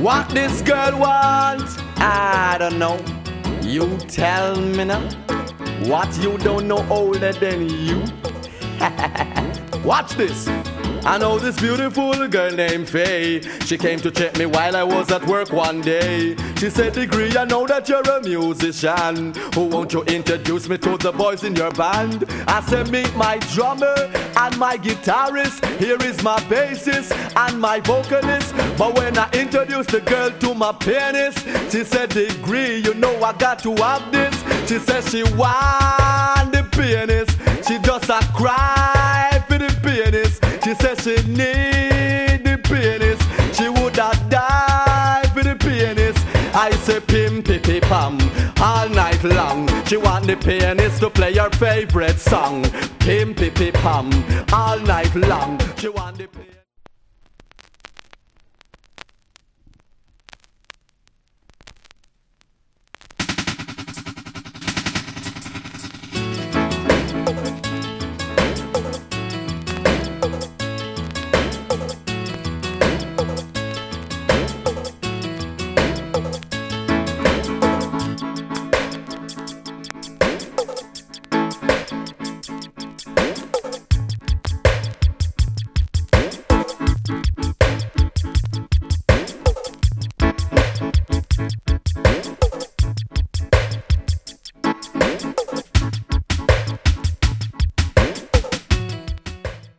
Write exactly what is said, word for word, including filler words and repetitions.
What this girl wants, I don't know. You tell me now. What you don't know older than you. Watch this. I know this beautiful girl named Faye. She came to check me while I was at work one day. She said, Degree, I know that you're a musician. Who won't you introduce me to the boys in your band? I said, meet my drummer and my guitarist. Here is my bassist and my vocalist. But when I introduced the girl to my pianist, she said, Degree, you know I got to have this. She said she want the pianist. She just a cry for the pianist. She said she need the pianist. She would have died for the pianist. I say pim pim pim pam all night long. She want the pianist to play her favorite song. Pim pim pim pam all night long. She want the pianist.